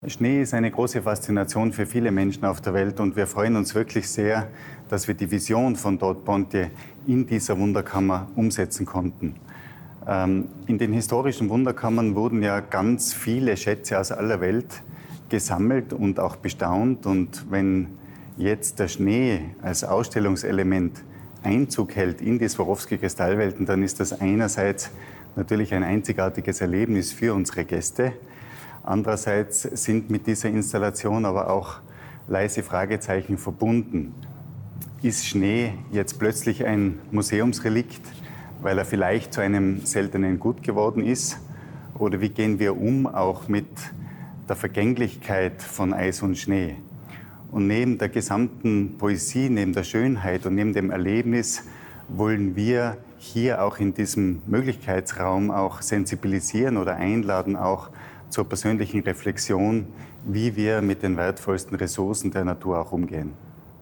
Schnee ist eine große Faszination für viele Menschen auf der Welt und wir freuen uns wirklich sehr, dass wir die Vision von Todd Pontier in dieser Wunderkammer umsetzen konnten. In den historischen Wunderkammern wurden ja ganz viele Schätze aus aller Welt gesammelt und auch bestaunt. Und wenn jetzt der Schnee als Ausstellungselement Einzug hält in die Swarovski-Kristallwelten, dann ist das einerseits natürlich ein einzigartiges Erlebnis für unsere Gäste. Andererseits sind mit dieser Installation aber auch leise Fragezeichen verbunden. Ist Schnee jetzt plötzlich ein Museumsrelikt, weil er vielleicht zu einem seltenen Gut geworden ist? Oder wie gehen wir um auch mit der Vergänglichkeit von Eis und Schnee? Und neben der gesamten Poesie, neben der Schönheit und neben dem Erlebnis wollen wir hier auch in diesem Möglichkeitsraum auch sensibilisieren oder einladen, auch zur persönlichen Reflexion, wie wir mit den wertvollsten Ressourcen der Natur auch umgehen.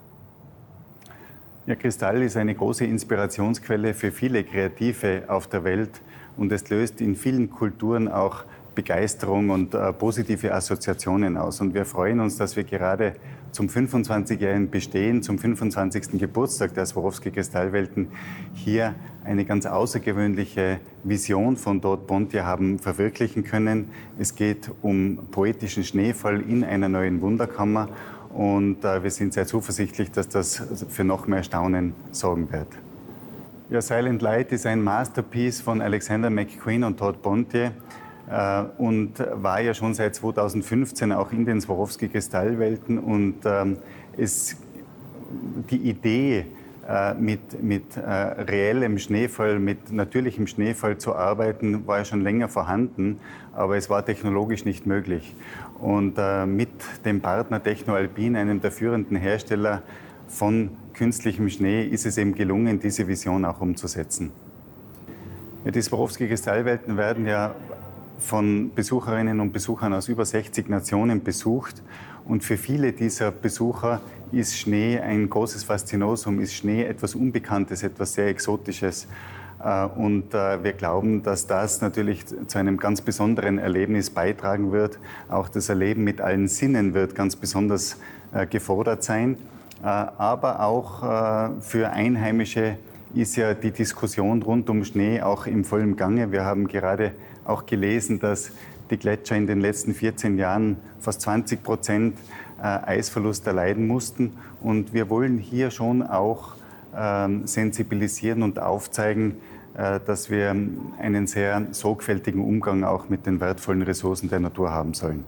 Ja, Kristall ist eine große Inspirationsquelle für viele Kreative auf der Welt und es löst in vielen Kulturen auch Begeisterung und positive Assoziationen aus. Und wir freuen uns, dass wir gerade zum 25-jährigen Bestehen, zum 25. Geburtstag der Swarovski-Kristallwelten hier eine ganz außergewöhnliche Vision von Todd Pontier haben verwirklichen können. Es geht um poetischen Schneefall in einer neuen Wunderkammer und wir sind sehr zuversichtlich, dass das für noch mehr Staunen sorgen wird. Ja, Silent Light ist ein Masterpiece von Alexander McQueen und Todd Pontier und war ja schon seit 2015 auch in den Swarovski-Kristallwelten und die Idee, mit reellem Schneefall, mit natürlichem Schneefall zu arbeiten, war ja schon länger vorhanden, aber es war technologisch nicht möglich. Und mit dem Partner Technoalpin, einem der führenden Hersteller von künstlichem Schnee, ist es eben gelungen, diese Vision auch umzusetzen. Ja, die Swarovski-Kristallwelten werden ja von Besucherinnen und Besuchern aus über 60 Nationen besucht. Und für viele dieser Besucher ist Schnee ein großes Faszinosum, ist Schnee etwas Unbekanntes, etwas sehr Exotisches. Und wir glauben, dass das natürlich zu einem ganz besonderen Erlebnis beitragen wird. Auch das Erleben mit allen Sinnen wird ganz besonders gefordert sein. Aber auch für Einheimische ist ja die Diskussion rund um Schnee auch im vollen Gange. Wir haben gerade auch gelesen, dass die Gletscher in den letzten 14 Jahren fast 20% Eisverlust erleiden mussten. Und wir wollen hier schon auch sensibilisieren und aufzeigen, dass wir einen sehr sorgfältigen Umgang auch mit den wertvollen Ressourcen der Natur haben sollen.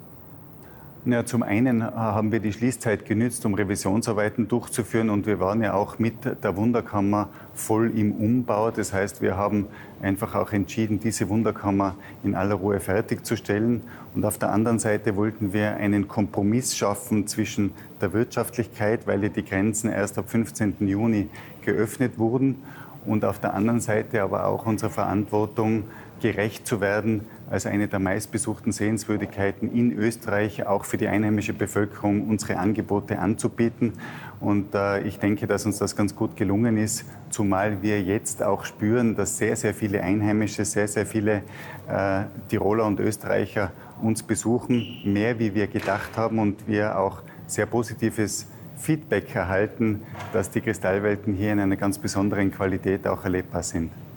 Ja, zum einen haben wir die Schließzeit genützt, um Revisionsarbeiten durchzuführen und wir waren ja auch mit der Wunderkammer voll im Umbau. Das heißt, wir haben einfach auch entschieden, diese Wunderkammer in aller Ruhe fertigzustellen. Und auf der anderen Seite wollten wir einen Kompromiss schaffen zwischen der Wirtschaftlichkeit, weil ja die Grenzen erst ab 15. Juni geöffnet wurden, und auf der anderen Seite aber auch unserer Verantwortung, gerecht zu werden, als eine der meistbesuchten Sehenswürdigkeiten in Österreich auch für die einheimische Bevölkerung unsere Angebote anzubieten. Und ich denke, dass uns das ganz gut gelungen ist, zumal wir jetzt auch spüren, dass sehr, sehr viele Einheimische, sehr, sehr viele Tiroler und Österreicher uns besuchen, mehr wie wir gedacht haben und wir auch sehr positives Feedback erhalten, dass die Kristallwelten hier in einer ganz besonderen Qualität auch erlebbar sind.